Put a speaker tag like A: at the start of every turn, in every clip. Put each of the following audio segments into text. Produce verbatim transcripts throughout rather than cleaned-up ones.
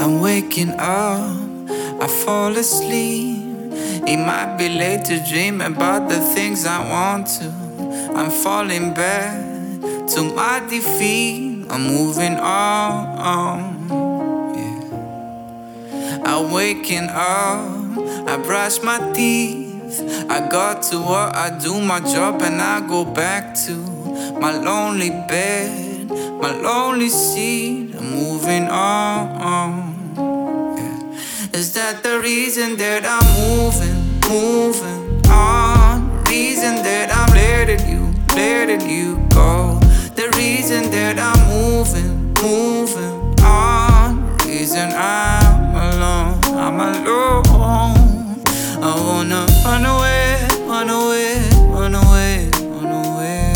A: I'm waking up, I fall asleep. It might be late to dream about the things I want to. I'm falling back to my defeat. I'm moving on, yeah. I'm waking up, I brush my teeth. I got to work, I do my job, and I go back to my lonely bed, my lonely seat. I'm moving on, yeah. Is that the reason that I'm moving, moving on? Reason that I'm letting you, letting you go. The reason that I'm moving, moving on. Reason I'm alone, I'm alone. I wanna run away, run away, run away, run away,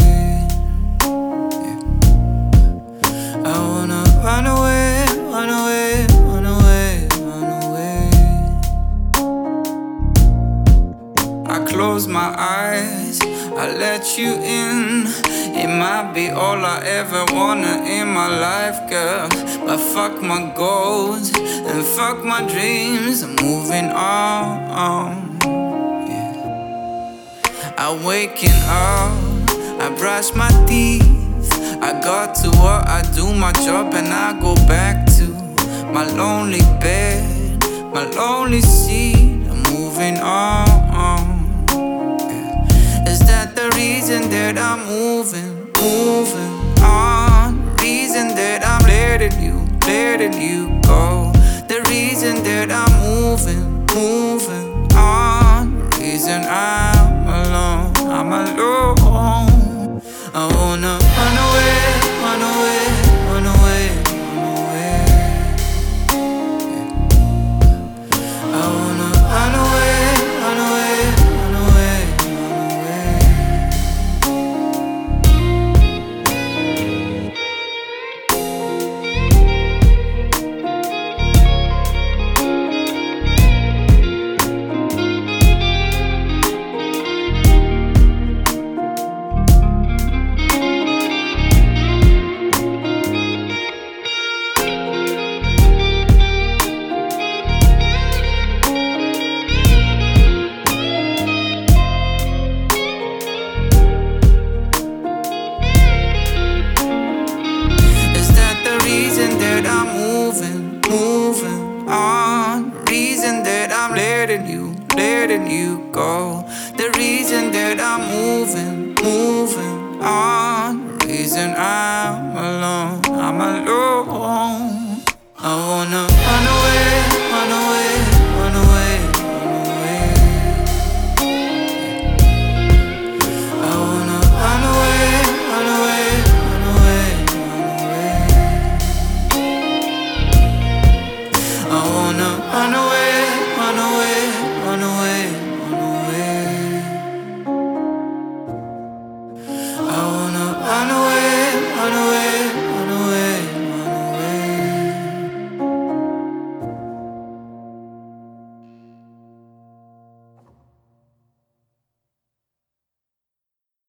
A: yeah. I wanna run away, run away, run away, run away. I close my eyes, I let you in. It might be all I ever wanna in my life, girl. But fuck my goals and fuck my dreams. I'm moving on, yeah. I'm waking up, I brush my teeth. I got to work, I do my job, and I go back to my lonely bed, my lonely seat. I'm moving on, yeah. Is that the reason that I'm moving, moving on? Reason that I'm letting you, letting you go. The reason that I'm moving, moving on. Reason I'm alone, I'm alone. I wanna run away, run away, run away, run away, yeah. I wanna run away, run away, run away, run away. I'm moving, moving on. Reason that I'm letting you, letting you go. The reason that I'm moving, moving on. Reason I'm alone, I'm alone. I wanna run away.